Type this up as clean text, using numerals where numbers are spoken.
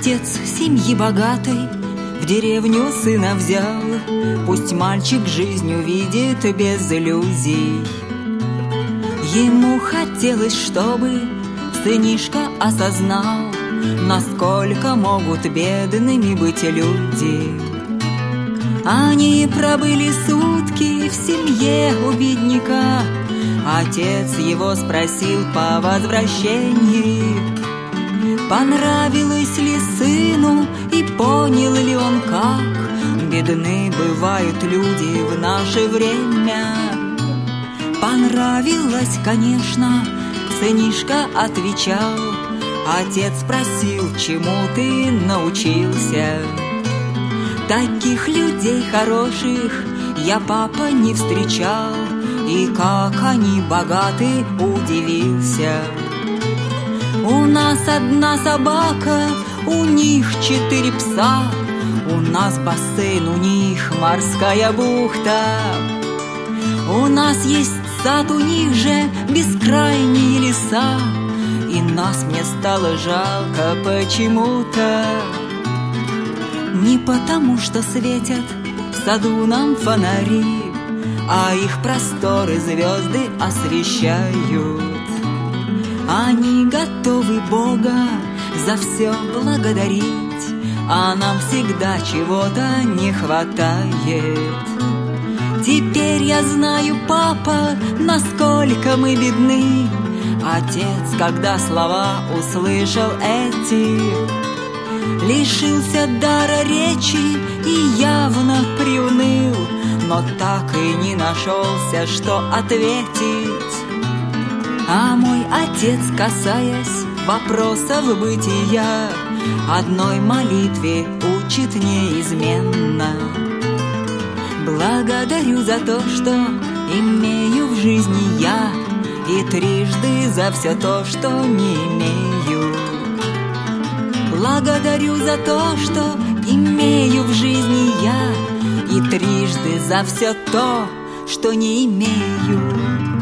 Отец семьи богатой в деревню сына взял. Пусть мальчик жизнь увидит без иллюзий. Ему хотелось, чтобы сынишка осознал, насколько могут бедными быть люди. Они пробыли сутки в семье у бедняка. Отец его спросил по возвращении, понравилось ли сыну и понял ли он, как бедны бывают люди в наше время. Понравилось, конечно, сынишка отвечал. Отец спросил, чему ты научился. Таких людей хороших я, папа, не встречал, и как они богаты, удивился. У нас одна собака, у них 4 пса, у нас бассейн, у них морская бухта. У нас есть сад, у них же бескрайние леса, и нас мне стало жалко почему-то. Не потому, что светят в саду нам фонари, а их просторы звезды освещают. Они готовы Бога за все благодарить, а нам всегда чего-то не хватает. Теперь я знаю, папа, насколько мы бедны. Отец, когда слова услышал эти, лишился дара речи и явно приуныл, но так и не нашелся, что ответить. А мой отец, касаясь вопросов бытия, одной молитве учит неизменно: благодарю за то, что имею в жизни я, и трижды за все то, что не имею. Благодарю за то, что имею в жизни я, и трижды за все то, что не имею.